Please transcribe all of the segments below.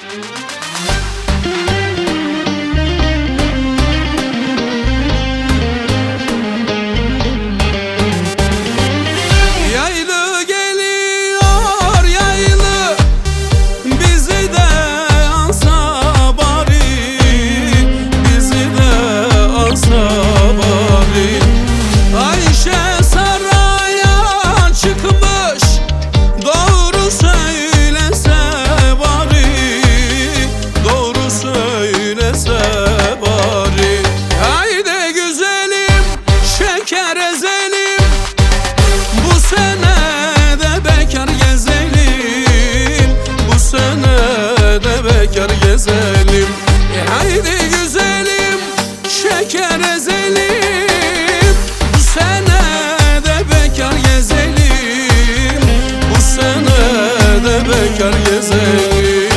Yaylı geliyor yaylı, bizi de alsa bari, bizi de alsa bari. Ayşe saraya çıkmış, doğru söylese bari, doğru söylese bari. Haydi güzelim, şeker ezelim, bu sene de bekar gezelim, bu sene de bekar gezelim. Haydi güzelim, şeker ezelim, bu sene de bekar gezelim, bu sene de bekar gezelim.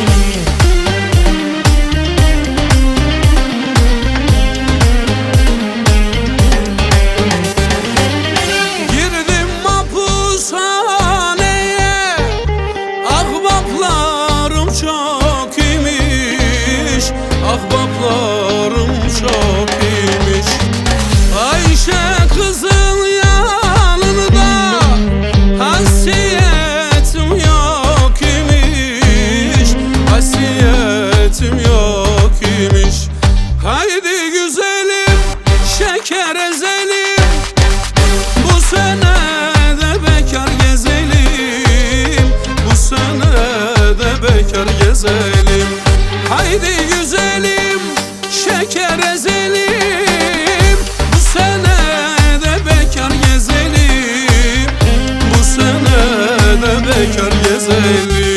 Girdim mahpushaneye, ahbaplarım çok imiş, ahbaplarım çok imiş. Ayşe kızın yanında hasiyetim yok imiş, hasiyetim yok imiş. Haydi güzelim, şeker ezelim, bu sene de bekar gezelim, bu sene de bekar gezelim. Haydi güzelim, şeker ezelim, bu sene de bekar gezelim, bu sene de bekar gezelim.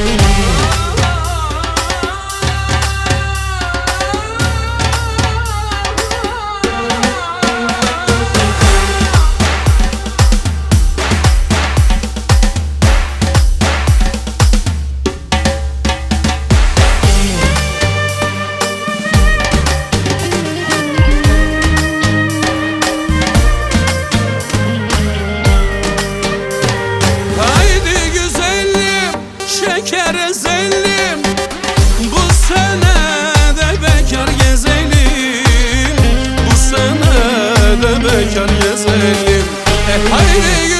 Haydi güzelim, şeker ezelim, bu sene de bekar gezelim, bu sene de bekar gezelim. Haydi